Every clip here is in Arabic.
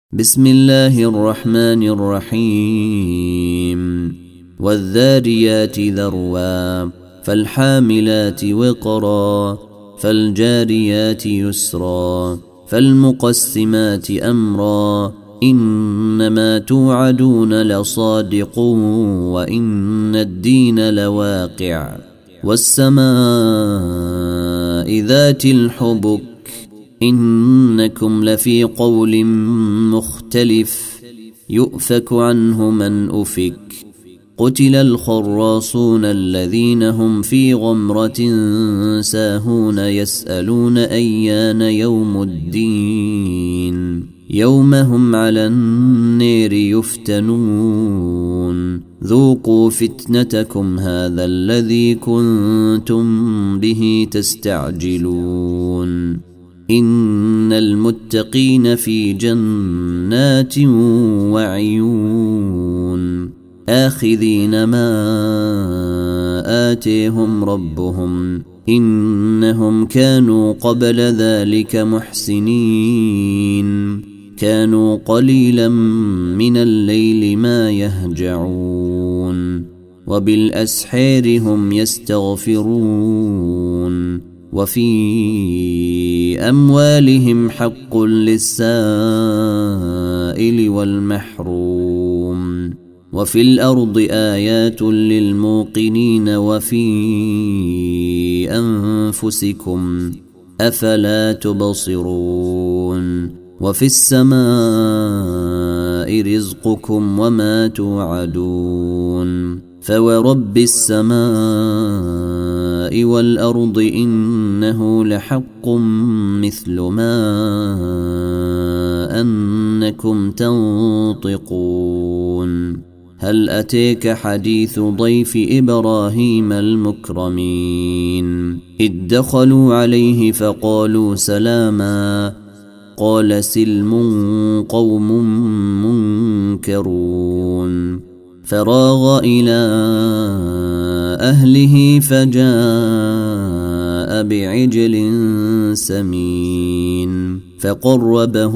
بسم الله الرحمن الرحيم والذاريات ذروا فالحاملات وقرا فالجاريات يسرا فالمقسمات أمرا إنما توعدون لصادق وإن الدين لواقع والسماء ذات الحبك إنكم لفي قول مختلف يؤفك عنه من أفك قتل الخراصون الذين هم في غمرة ساهون يسألون أيان يوم الدين يوم هم على النار يفتنون ذوقوا فتنتكم هذا الذي كنتم به تستعجلون إن المتقين في جنات وعيون آخذين ما آتيهم ربهم إنهم كانوا قبل ذلك محسنين كانوا قليلا من الليل ما يهجعون وبالأسحار هم يستغفرون وفي أموالهم حق للسائل والمحروم وفي الأرض آيات للموقنين وفي أنفسكم أفلا تبصرون وفي السماء رزقكم وما توعدون فورب السماء والأرض إنه لحق مثل ما أنكم تنطقون هل أتيك حديث ضيف إبراهيم المكرمين إذ دخلوا عليه فقالوا سلاما قال سلم قوم منكرون فراغ إلى أهله فجاء بعجل سمين فقربه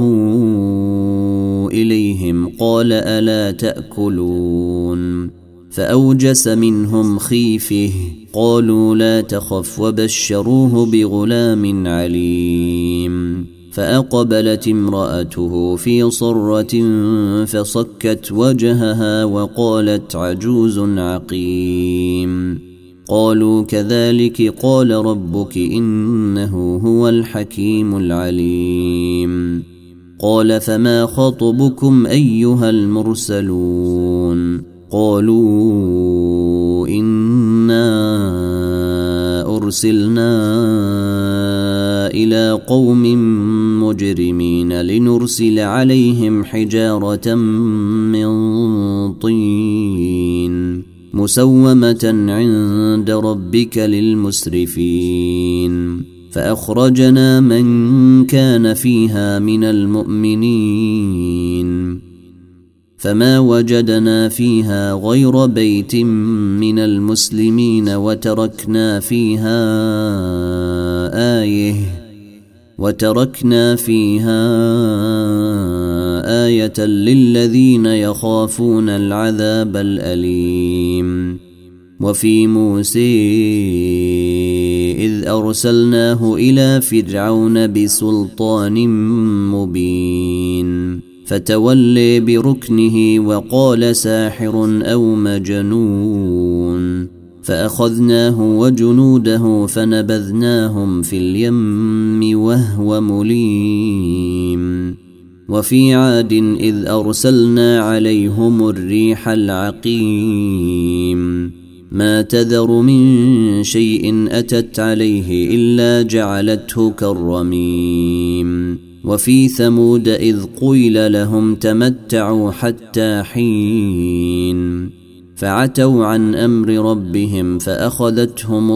إليهم قال ألا تأكلون فأوجس منهم خيفه قالوا لا تخف وبشروه بغلام عليم فأقبلت امرأته في صرة فصكت وجهها وقالت عجوز عقيم قالوا كذلك قال ربك إنه هو الحكيم العليم قال فما خطبكم أيها المرسلون قالوا إنا أرسلنا إلى قوم مجرمين لنرسل عليهم حجارة من طين مسومة عند ربك للمسرفين فأخرجنا من كان فيها من المؤمنين فما وجدنا فيها غير بيت من المسلمين وتركنا فيها آية للذين يخافون العذاب الأليم وفي موسى إذ أرسلناه إلى فرعون بسلطان مبين فتولي بركنه وقال ساحر أو مجنون فأخذناه وجنوده فنبذناهم في اليم وهو مليم وفي عاد إذ أرسلنا عليهم الريح العقيم ما تذر من شيء أتت عليه إلا جعلته كالرميم وفي ثمود إذ قيل لهم تمتعوا حتى حين فعتوا عن أمر ربهم فأخذتهم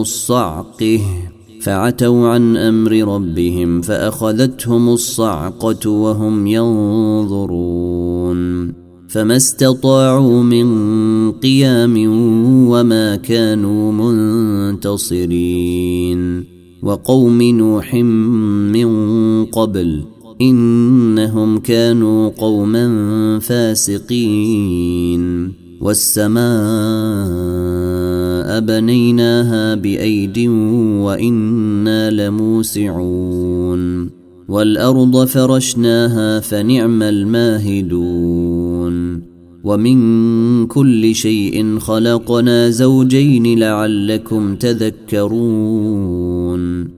الصعقة وهم ينظرون فما استطاعوا من قيام وما كانوا منتصرين وقوم نوح من قبل إنهم كانوا قوما فاسقين والسماء بنيناها بأيد وإنا لموسعون والأرض فرشناها فنعم الماهدون ومن كل شيء خلقنا زوجين لعلكم تذكرون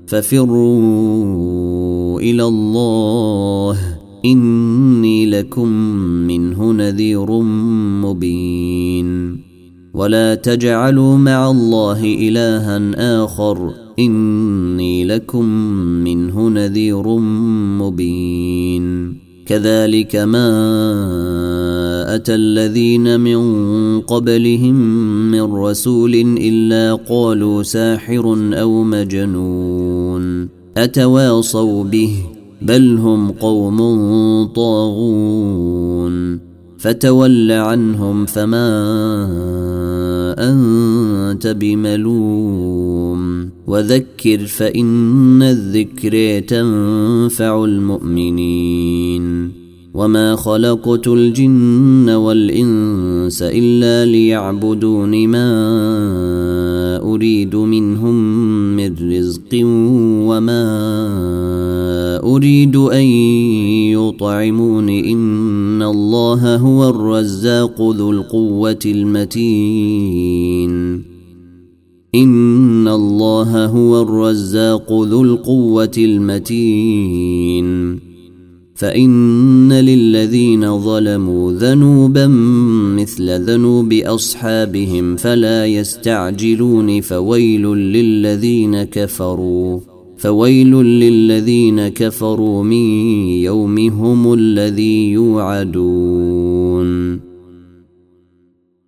ففروا إلى الله إني لكم منه نذير مبين ولا تجعلوا مع الله إلها آخر إني لكم منه نذير مبين كذلك ما أتى الذين من قبلهم من رسول إلا قالوا ساحر أو مجنون أتواصوا به بل هم قوم طاغون فتول عنهم فما أنت بملوم وذكر فإن الذكر تنفع المؤمنين وما خلقت الجن والإنس إلا ليعبدون ما أريد منهم من رزق وما أريد أن يطعمون إن الله هو الرزاق ذو القوة المتين إن الله هو الرزاق ذو القوة المتين فإن للذين ظلموا ذنوبا مثل ذنوب أصحابهم فلا يستعجلون فويل للذين كفروا من يومهم الذي يوعدون